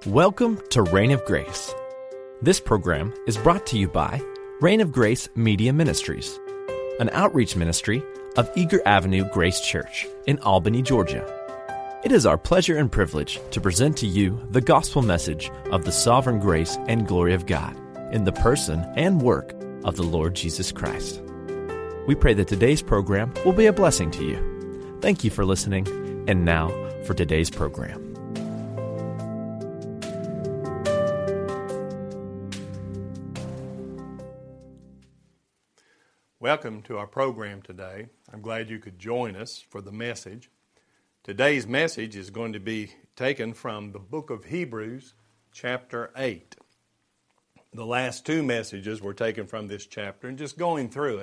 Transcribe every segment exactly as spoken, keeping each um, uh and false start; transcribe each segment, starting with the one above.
Welcome to Reign of Grace. This program is brought to you by Reign of Grace Media Ministries, an outreach ministry of Eager Avenue Grace Church in Albany, Georgia. It is our pleasure and privilege to present to you the gospel message of the sovereign grace and glory of God in the person and work of the Lord Jesus Christ. We pray that today's program will be a blessing to you. Thank you for listening, and now for today's program. Welcome to our program today. I'm glad you could join us for the message. Today's message is going to be taken from the book of Hebrews, chapter eight. The last two messages were taken from this chapter, and just going through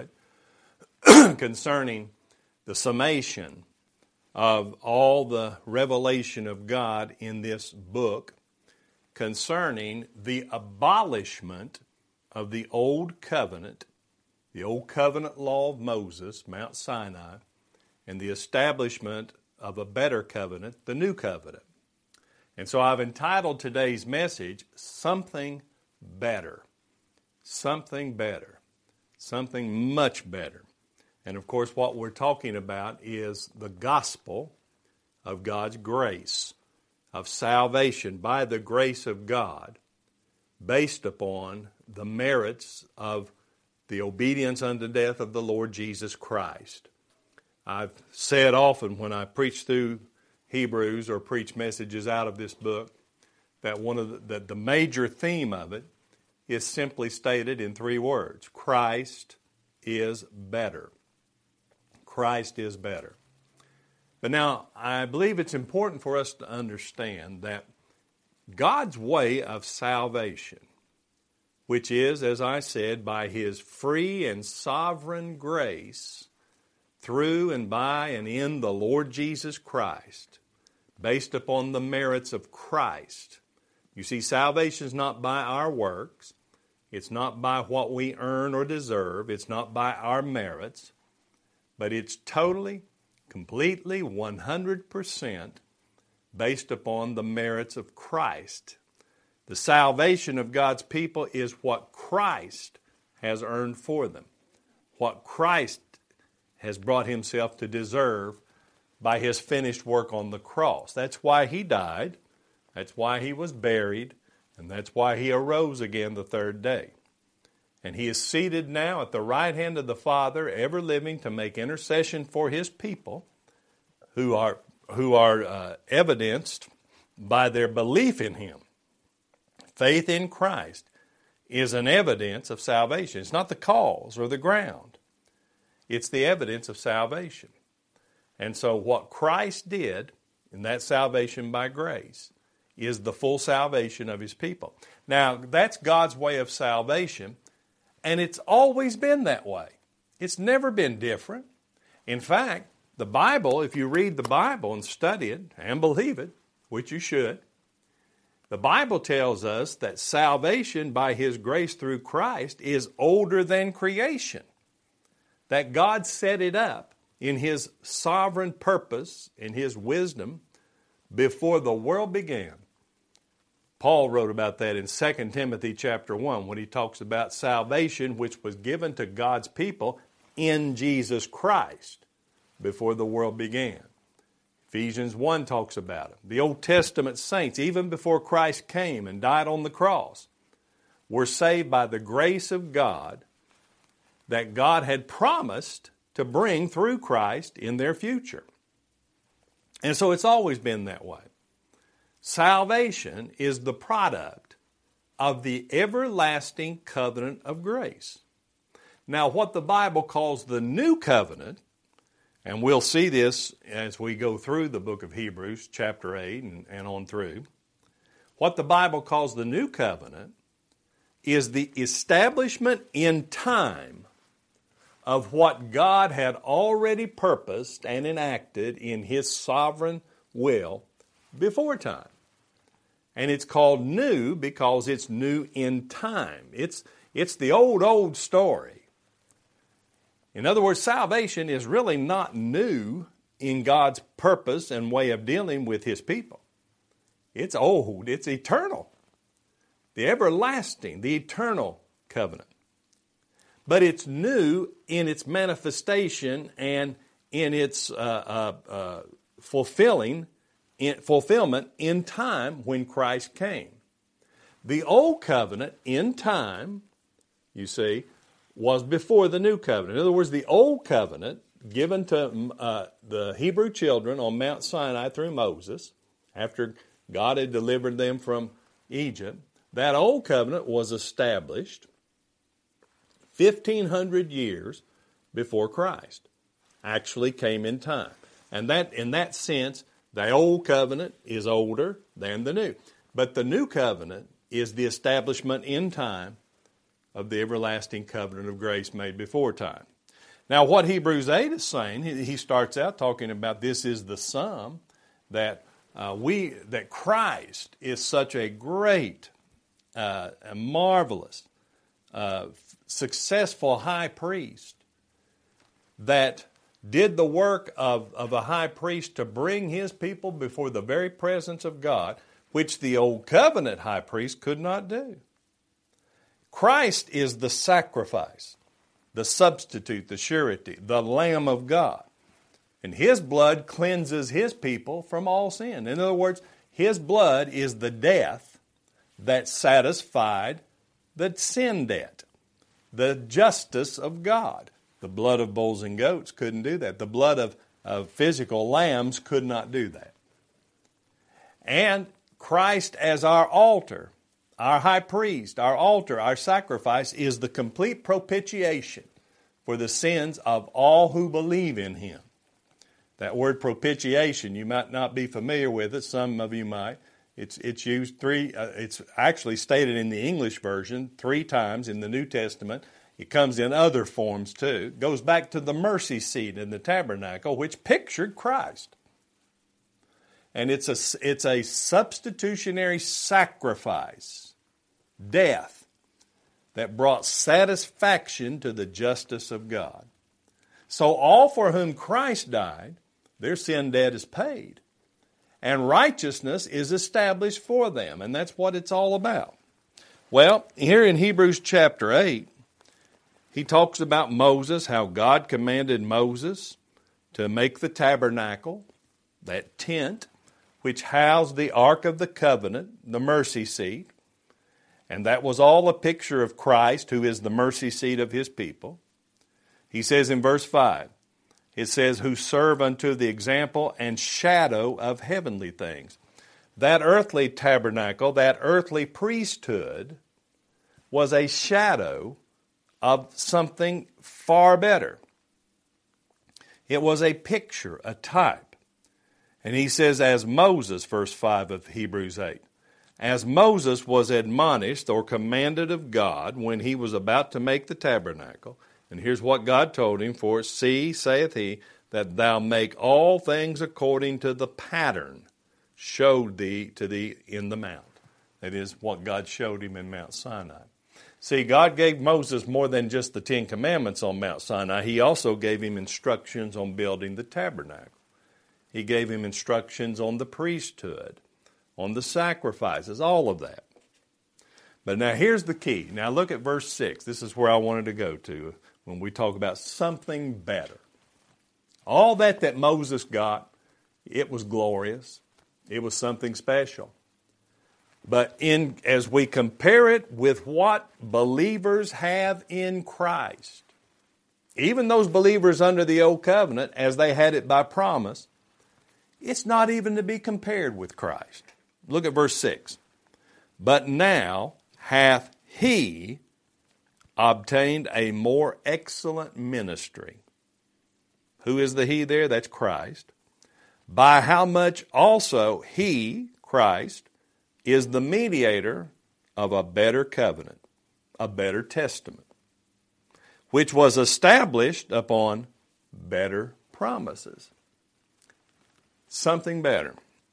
it concerning the summation of all the revelation of God in this book concerning the abolishment of the old covenant, the old covenant law of Moses, Mount Sinai, and the establishment of a better covenant, the new covenant. And so I've entitled today's message, Something Better. Something better. Something much better. And of course what we're talking about is the gospel of God's grace, of salvation by the grace of God, based upon the merits of the obedience unto death of the Lord Jesus Christ. I've said often when I preach through Hebrews or preach messages out of this book that one of the, that the major theme of it is simply stated in three words: Christ is better. Christ is better. But now, I believe it's important for us to understand that God's way of salvation, which is, as I said, by His free and sovereign grace through and by and in the Lord Jesus Christ, based upon the merits of Christ. You see, salvation is not by our works. It's not by what we earn or deserve. It's not by our merits. But it's totally, completely, one hundred percent based upon the merits of Christ. The salvation of God's people is what Christ has earned for them, what Christ has brought Himself to deserve by His finished work on the cross. That's why He died, that's why He was buried, and that's why He arose again the third day. And He is seated now at the right hand of the Father, ever living to make intercession for His people who are, who are uh, evidenced by their belief in Him. Faith in Christ is an evidence of salvation. It's not the cause or the ground. It's the evidence of salvation. And so what Christ did in that salvation by grace is the full salvation of His people. Now, that's God's way of salvation, and it's always been that way. It's never been different. In fact, the Bible, if you read the Bible and study it and believe it, which you should, the Bible tells us that salvation by His grace through Christ is older than creation. That God set it up in His sovereign purpose, in His wisdom, before the world began. Paul wrote about that in Second Timothy chapter one when he talks about salvation which was given to God's people in Jesus Christ before the world began. Ephesians one talks about it. The Old Testament saints, even before Christ came and died on the cross, were saved by the grace of God that God had promised to bring through Christ in their future. And so it's always been that way. Salvation is the product of the everlasting covenant of grace. Now, what the Bible calls the new covenant, and we'll see this as we go through the book of Hebrews, chapter eight, and, and on through. What the Bible calls the new covenant is the establishment in time of what God had already purposed and enacted in His sovereign will before time. And it's called new because it's new in time. It's, it's the old, old story. In other words, salvation is really not new in God's purpose and way of dealing with His people. It's old. It's eternal. The everlasting, the eternal covenant. But it's new in its manifestation and in its uh, uh, uh, fulfilling, in, fulfillment in time when Christ came. The old covenant in time, you see, was before the new covenant. In other words, the old covenant given to uh, the Hebrew children on Mount Sinai through Moses, after God had delivered them from Egypt, that old covenant was established fifteen hundred years before Christ actually came in time. And that, in that sense, the old covenant is older than the new. But the new covenant is the establishment in time of the everlasting covenant of grace made before time. Now, what Hebrews eight is saying, he starts out talking about this is the sum, that uh, we that Christ is such a great, uh, a marvelous, uh, successful high priest that did the work of, of a high priest to bring his people before the very presence of God, which the old covenant high priest could not do. Christ is the sacrifice, the substitute, the surety, the Lamb of God. And His blood cleanses His people from all sin. In other words, His blood is the death that satisfied the sin debt, the justice of God. The blood of bulls and goats couldn't do that. The blood of, of physical lambs could not do that. And Christ as our altar, our high priest, our altar, our sacrifice is the complete propitiation for the sins of all who believe in Him. That word propitiation, you might not be familiar with it. Some of you might. It's it's used three. Uh, it's actually stated in the English version three times in the New Testament. It comes in other forms too. It goes back to the mercy seat in the tabernacle, which pictured Christ. And it's a it's a substitutionary sacrifice, death, that brought satisfaction to the justice of God. So all for whom Christ died, their sin debt is paid. And righteousness is established for them. And that's what it's all about. Well, here in Hebrews chapter eight, he talks about Moses, how God commanded Moses to make the tabernacle, that tent, which housed the Ark of the Covenant, the mercy seat. And that was all a picture of Christ, who is the mercy seat of His people. He says in verse five, it says, who serve unto the example and shadow of heavenly things. That earthly tabernacle, that earthly priesthood, was a shadow of something far better. It was a picture, a type. And he says, as Moses, verse five of Hebrews eight, as Moses was admonished or commanded of God when he was about to make the tabernacle, and here's what God told him, for see, saith he, that thou make all things according to the pattern showed thee to thee in the mount. That is what God showed him in Mount Sinai. See, God gave Moses more than just the Ten Commandments on Mount Sinai. He also gave him instructions on building the tabernacle. He gave him instructions on the priesthood, on the sacrifices, all of that. But now here's the key. Now look at verse six. This is where I wanted to go to when we talk about something better. All that that Moses got, it was glorious. It was something special. But in as we compare it with what believers have in Christ, even those believers under the old covenant, as they had it by promise, it's not even to be compared with Christ. Look at verse six. But now hath He obtained a more excellent ministry. Who is the He there? That's Christ. By how much also He, Christ, is the mediator of a better covenant, a better testament, which was established upon better promises. Something better.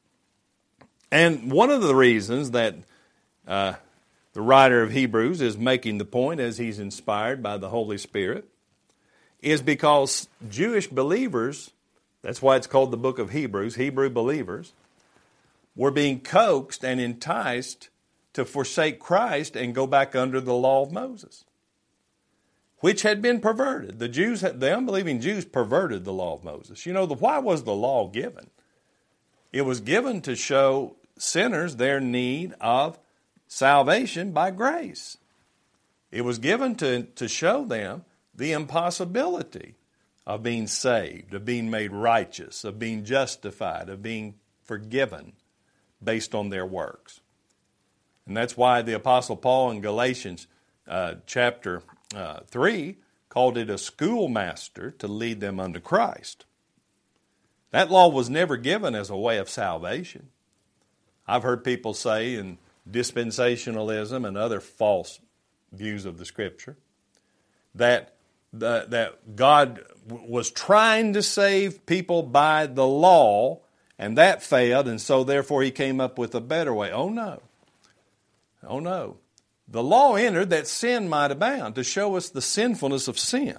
And one of the reasons that uh, the writer of Hebrews is making the point, as he's inspired by the Holy Spirit, is because Jewish believers, that's why it's called the book of Hebrews, Hebrew believers, were being coaxed and enticed to forsake Christ and go back under the law of Moses, which had been perverted. The Jews, the unbelieving Jews perverted the law of Moses. You know, the, why was the law given? It was given to show sinners their need of salvation by grace. It was given to, to show them the impossibility of being saved, of being made righteous, of being justified, of being forgiven based on their works. And that's why the Apostle Paul in Galatians uh, chapter uh, three called it a schoolmaster to lead them unto Christ. That law was never given as a way of salvation. I've heard people say in dispensationalism and other false views of the Scripture that the, that God was trying to save people by the law, and that failed, and so therefore He came up with a better way. Oh no. Oh no. The law entered that sin might abound, to show us the sinfulness of sin.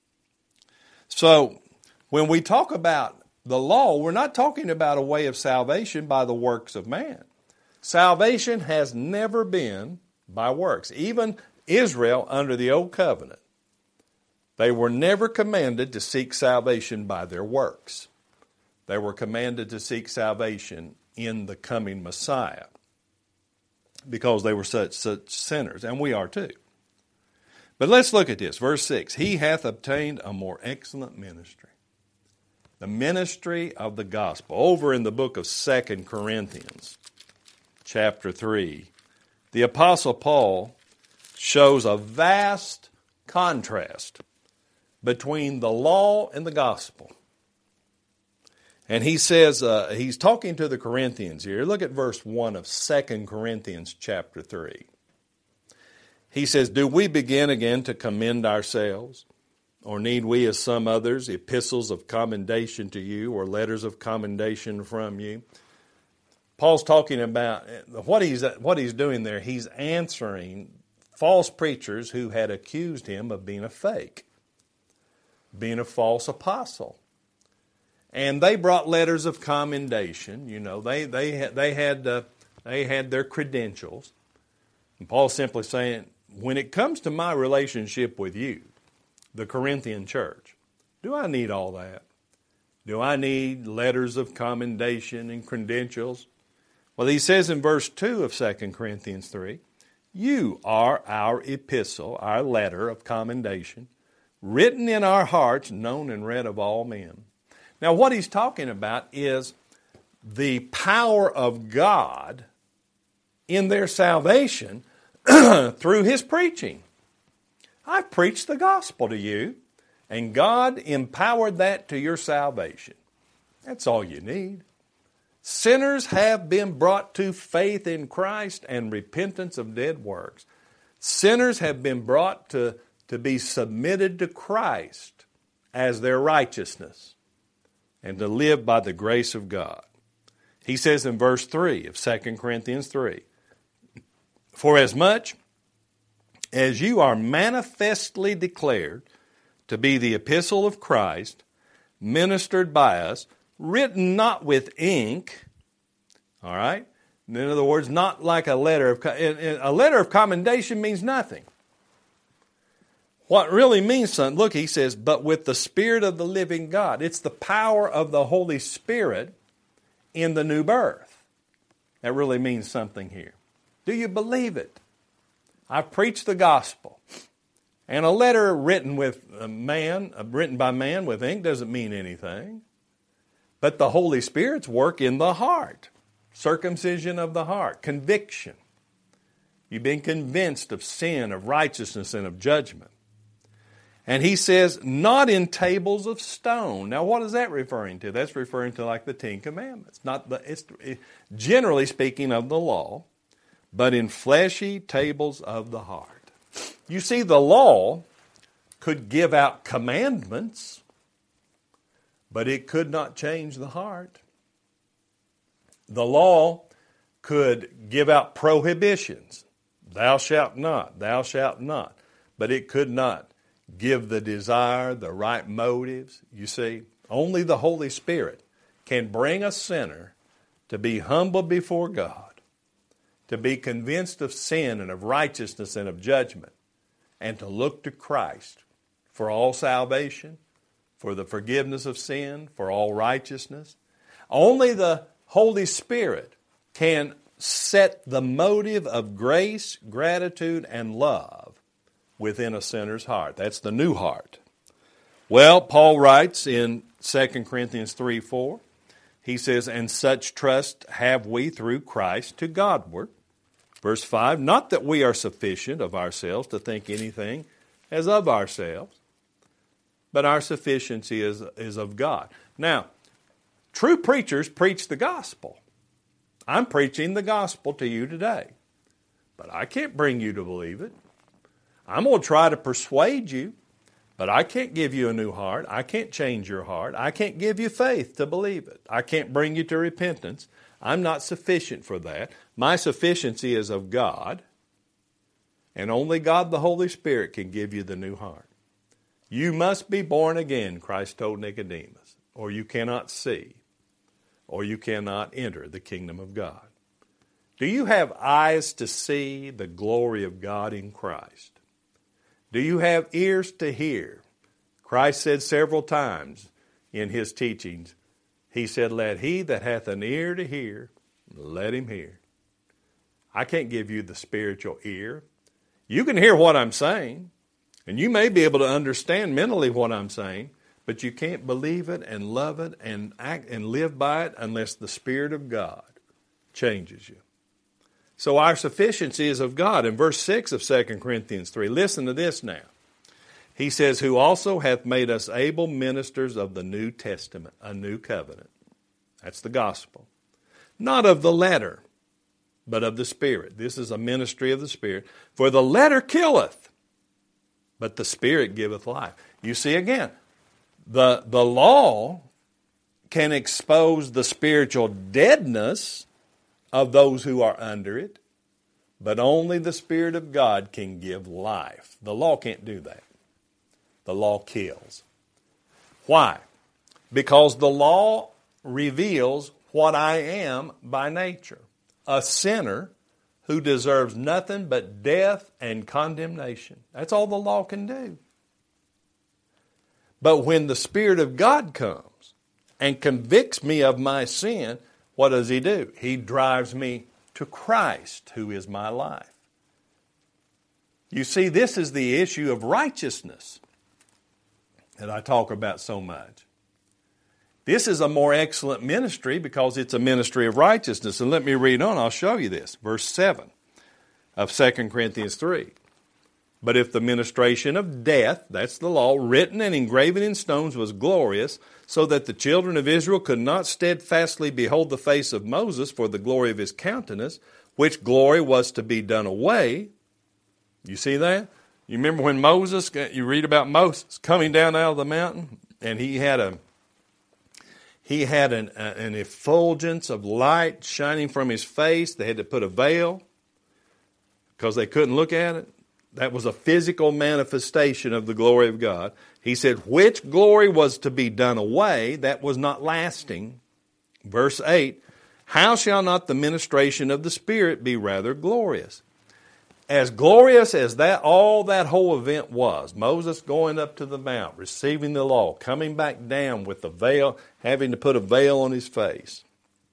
So when we talk about the law, we're not talking about a way of salvation by the works of man. Salvation has never been by works. Even Israel under the Old Covenant, they were never commanded to seek salvation by their works. They were commanded to seek salvation in the coming Messiah, because they were such such sinners, and we are too. But let's look at this, verse six. He hath obtained a more excellent ministry. The ministry of the gospel. Over in the book of Second Corinthians, chapter three, the Apostle Paul shows a vast contrast between the law and the gospel. And he says, uh, he's talking to the Corinthians here. Look at verse one of Second Corinthians chapter three. He says, do we begin again to commend ourselves? Or need we, as some others, epistles of commendation to you, or letters of commendation from you? Paul's talking about what he's what he's doing there. He's answering false preachers who had accused him of being a fake, being a false apostle. And they brought letters of commendation. You know, they they had they had uh, they had their credentials. And Paul's simply saying, when it comes to my relationship with you, the Corinthian church, do I need all that? Do I need letters of commendation and credentials? Well, he says in verse two of Second Corinthians three, you are our epistle, our letter of commendation, written in our hearts, known and read of all men. Now, what he's talking about is the power of God in their salvation through His preaching. I've preached the gospel to you, and God empowered that to your salvation. That's all you need. Sinners have been brought to faith in Christ and repentance of dead works. Sinners have been brought to, to be submitted to Christ as their righteousness, and to live by the grace of God. He says in verse three of Second Corinthians three, for as much as you are manifestly declared to be the epistle of Christ, ministered by us, written not with ink, all right? In other words, not like a letter of, a letter of commendation means nothing. What really means something, look, he says, but with the Spirit of the living God. It's the power of the Holy Spirit in the new birth. That really means something here. Do you believe it? I've preached the gospel. And a letter written with a man, written by man with ink doesn't mean anything. But the Holy Spirit's work in the heart. Circumcision of the heart. Conviction. You've been convinced of sin, of righteousness, and of judgment. And he says, not in tables of stone. Now, what is that referring to? That's referring to like the Ten Commandments. Not the, it's generally speaking of the law, but in fleshy tables of the heart. You see, the law could give out commandments, but it could not change the heart. The law could give out prohibitions. Thou shalt not, thou shalt not. But it could not give the desire, the right motives. You see, only the Holy Spirit can bring a sinner to be humble before God, to be convinced of sin and of righteousness and of judgment, and to look to Christ for all salvation, for the forgiveness of sin, for all righteousness. Only the Holy Spirit can set the motive of grace, gratitude, and love within a sinner's heart. That's the new heart. Well, Paul writes in Second Corinthians three four, he says, and such trust have we through Christ to Godward. Verse five, not that we are sufficient of ourselves to think anything as of ourselves, but our sufficiency is, is of God. Now, true preachers preach the gospel. I'm preaching the gospel to you today, but I can't bring you to believe it. I'm going to try to persuade you, but I can't give you a new heart. I can't change your heart. I can't give you faith to believe it. I can't bring you to repentance. I'm not sufficient for that. My sufficiency is of God, and only God the Holy Spirit can give you the new heart. You must be born again, Christ told Nicodemus, or you cannot see, or you cannot enter the kingdom of God. Do you have eyes to see the glory of God in Christ? Do you have ears to hear? Christ said several times in His teachings, He said, let he that hath an ear to hear, let him hear. I can't give you the spiritual ear. You can hear what I'm saying, and you may be able to understand mentally what I'm saying, but you can't believe it and love it and act and live by it unless the Spirit of God changes you. So our sufficiency is of God. In verse six of Second Corinthians three, listen to this now. He says, who also hath made us able ministers of the New Testament, a new covenant. That's the gospel. Not of the letter, but of the Spirit. This is a ministry of the Spirit. For the letter killeth, but the Spirit giveth life. You see again, the, the law can expose the spiritual deadness of those who are under it, but only the Spirit of God can give life. The law can't do that. The law kills. Why? Because the law reveals what I am by nature. A sinner who deserves nothing but death and condemnation. That's all the law can do. But when the Spirit of God comes and convicts me of my sin, what does He do? He drives me to Christ, who is my life. You see, this is the issue of righteousness that I talk about so much. This is a more excellent ministry because it's a ministry of righteousness. And let me read on. I'll show you this. Verse seven of Second Corinthians three. But if the ministration of death, that's the law, written and engraven in stones was glorious, so that the children of Israel could not steadfastly behold the face of Moses for the glory of his countenance, which glory was to be done away. You see that? You remember when Moses, you read about Moses coming down out of the mountain, and he had a he had an, an effulgence of light shining from his face. They had to put a veil because they couldn't look at it. That was a physical manifestation of the glory of God. He said, which glory was to be done away, that was not lasting. Verse eight, how shall not the ministration of the Spirit be rather glorious? As glorious as that, all that whole event was, Moses going up to the mount, receiving the law, coming back down with the veil, having to put a veil on his face.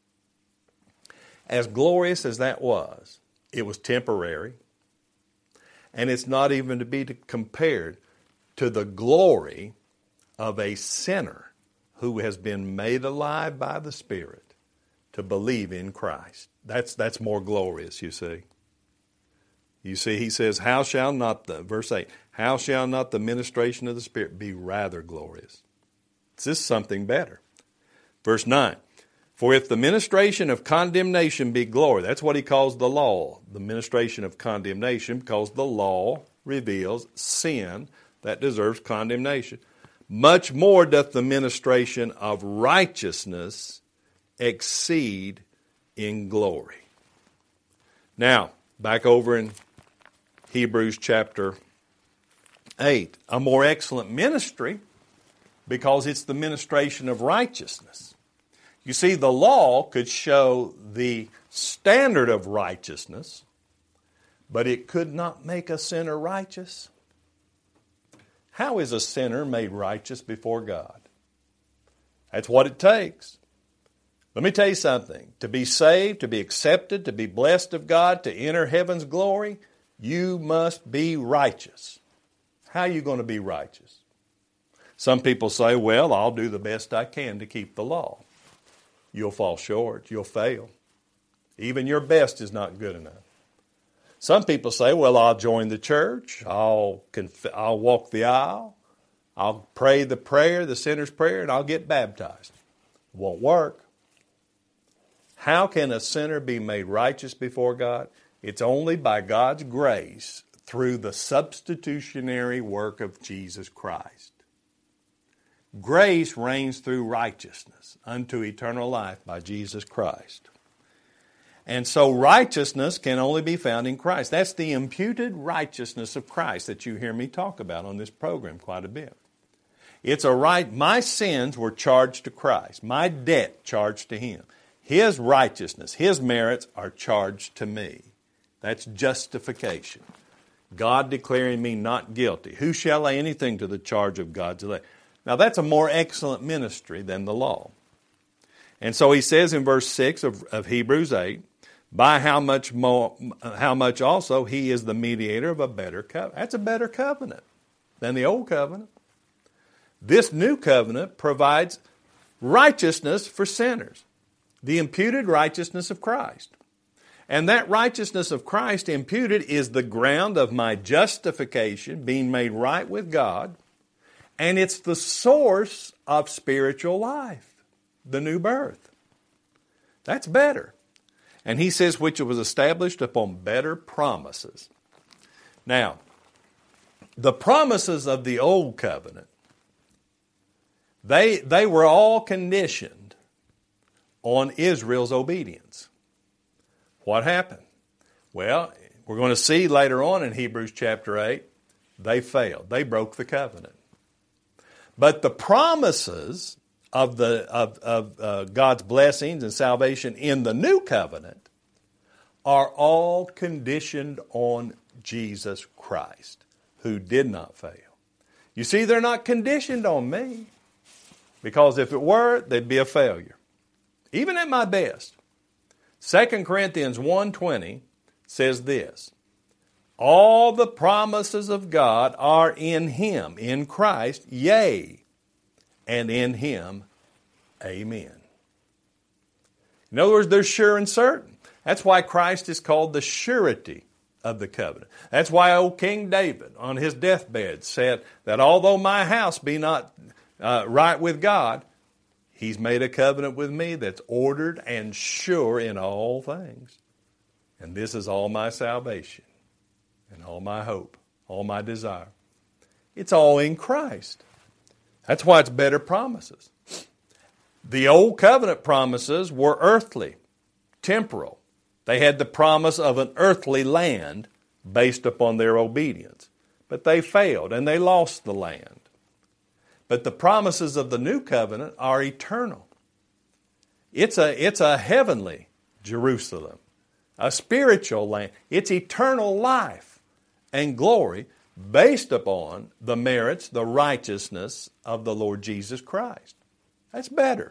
As glorious as that was, it was temporary. And it's not even to be compared to the glory of a sinner who has been made alive by the Spirit to believe in Christ. That's, that's more glorious, you see. You see, he says, how shall not the, verse eight, how shall not the ministration of the Spirit be rather glorious? This is something better. Verse nine, for if the ministration of condemnation be glory, that's what he calls the law, the ministration of condemnation, because the law reveals sin that deserves condemnation. Much more doth the ministration of righteousness exceed in glory. Now, back over in Hebrews chapter eight, a more excellent ministry because it's the ministration of righteousness. You see, the law could show the standard of righteousness, but it could not make a sinner righteous. How is a sinner made righteous before God? That's what it takes. Let me tell you something. To be saved, to be accepted, to be blessed of God, to enter heaven's glory, you must be righteous. How are you going to be righteous? Some people say, well, I'll do the best I can to keep the law. You'll fall short. You'll fail. Even your best is not good enough. Some people say, well, I'll join the church. I'll, conf- I'll walk the aisle. I'll pray the prayer, the sinner's prayer, and I'll get baptized. It won't work. How can a sinner be made righteous before God? It's only by God's grace through the substitutionary work of Jesus Christ. Grace reigns through righteousness unto eternal life by Jesus Christ. And so righteousness can only be found in Christ. That's the imputed righteousness of Christ that you hear me talk about on this program quite a bit. It's a right, my sins were charged to Christ. My debt charged to Him. His righteousness, His merits are charged to me. That's justification. God declaring me not guilty. Who shall lay anything to the charge of God's elect? Now that's a more excellent ministry than the law. And so he says in verse six of, of Hebrews eight, by how much more, how much also He is the mediator of a better covenant. That's a better covenant than the old covenant. This new covenant provides righteousness for sinners. The imputed righteousness of Christ. And that righteousness of Christ imputed is the ground of my justification, being made right with God. And it's the source of spiritual life, the new birth. That's better. And he says, which was established upon better promises. Now, the promises of the old covenant, they, they were all conditioned on Israel's obedience. What happened? Well, we're going to see later on in Hebrews chapter eight, they failed. They broke the covenant. But the promises of, the, of, of uh, God's blessings and salvation in the new covenant are all conditioned on Jesus Christ, who did not fail. You see, they're not conditioned on me, because if it were, they'd be a failure. Even at my best. Second Corinthians one twenty says this, all the promises of God are in Him, in Christ, yea, and in Him, amen. In other words, they're sure and certain. That's why Christ is called the surety of the covenant. That's why old King David on his deathbed said that although my house be not uh, right with God, He's made a covenant with me that's ordered and sure in all things. And this is all my salvation and all my hope, all my desire. It's all in Christ. That's why it's better promises. The old covenant promises were earthly, temporal. They had the promise of an earthly land based upon their obedience. But they failed and they lost the land. But the promises of the new covenant are eternal. It's a, it's a heavenly Jerusalem, a spiritual land. It's eternal life and glory based upon the merits, the righteousness of the Lord Jesus Christ. That's better.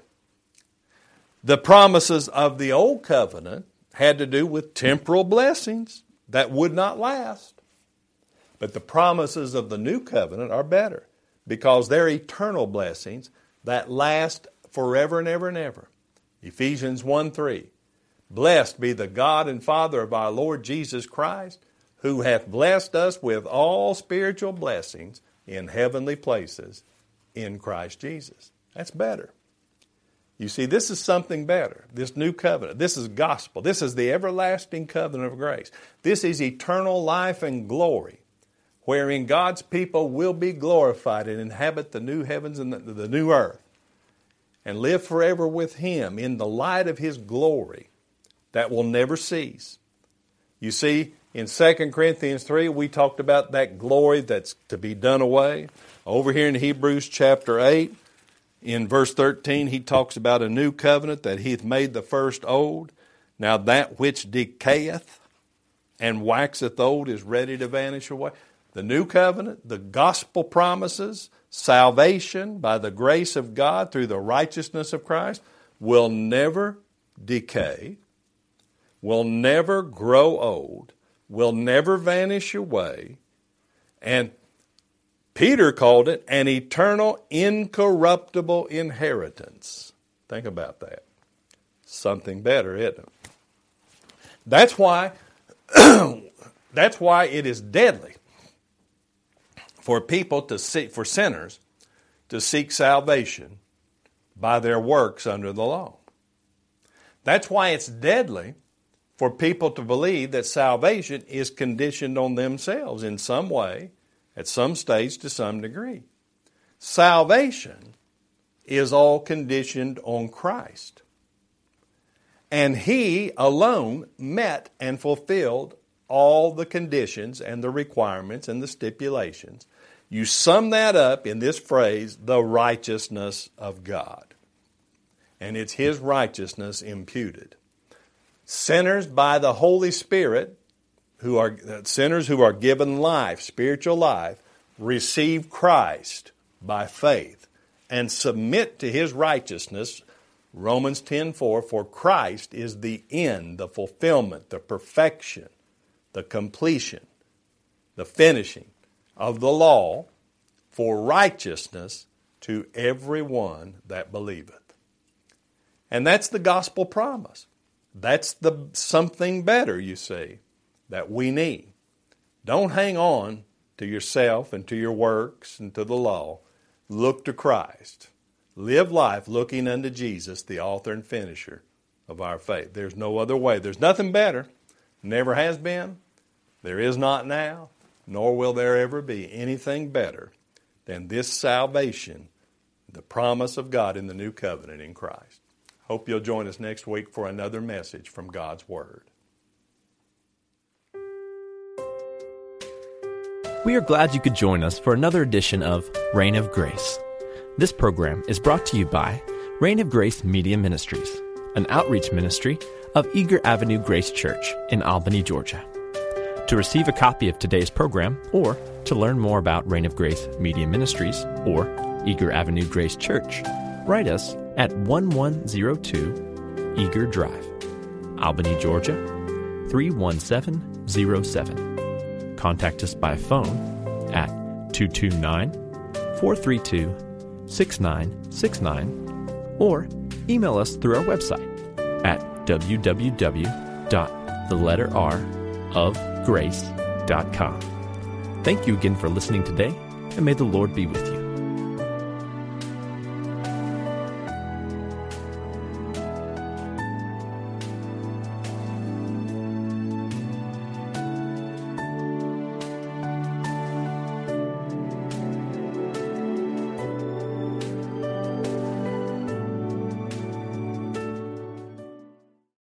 The promises of the old covenant had to do with temporal blessings that would not last. But the promises of the new covenant are better, because they're eternal blessings that last forever and ever and ever. Ephesians one three, blessed be the God and Father of our Lord Jesus Christ, who hath blessed us with all spiritual blessings in heavenly places in Christ Jesus. That's better. You see, this is something better, this new covenant. This is gospel. This is the everlasting covenant of grace. This is eternal life and glory, wherein God's people will be glorified and inhabit the new heavens and the, the new earth and live forever with Him in the light of His glory that will never cease. You see, in Second Corinthians three, we talked about that glory that's to be done away. Over here in Hebrews chapter eight, In verse thirteen, he talks about a new covenant, that he hath made the first old. Now that which decayeth and waxeth old is ready to vanish away. The new covenant, the gospel promises, salvation by the grace of God through the righteousness of Christ will never decay, will never grow old, will never vanish away. And Peter called it an eternal, incorruptible inheritance. Think about that. Something better, isn't it? That's why, that's why it is deadly for people to seek, for sinners to seek salvation by their works under the law. That's why it's deadly for people to believe that salvation is conditioned on themselves in some way, at some stage, to some degree. Salvation is all conditioned on Christ. And He alone met and fulfilled all the conditions and the requirements and the stipulations. You sum that up in this phrase, the righteousness of God. And it's His righteousness imputed. Sinners by the Holy Spirit, who are sinners who are given life, spiritual life, receive Christ by faith and submit to His righteousness. Romans ten four, for Christ is the end, the fulfillment, the perfection, the completion, the finishing of the law for righteousness to everyone that believeth. And that's the gospel promise. That's the something better, you see, that we need. Don't hang on to yourself and to your works and to the law. Look to Christ. Live life looking unto Jesus, the author and finisher of our faith. There's no other way. There's nothing better. Never has been. There is not now. Nor will there ever be anything better than this salvation, the promise of God in the new covenant in Christ. Hope you'll join us next week for another message from God's Word. We are glad you could join us for another edition of Reign of Grace. This program is brought to you by Reign of Grace Media Ministries, an outreach ministry of Eager Avenue Grace Church in Albany, Georgia. To receive a copy of today's program or to learn more about Reign of Grace Media Ministries or Eager Avenue Grace Church, write us at one one zero two Eager Drive, Albany, Georgia, three one seven zero seven. Contact us by phone at two two nine, four three two, six nine six nine or email us through our website at w w w dot the letter r of grace dot com. Thank you again for listening today, and may the Lord be with you.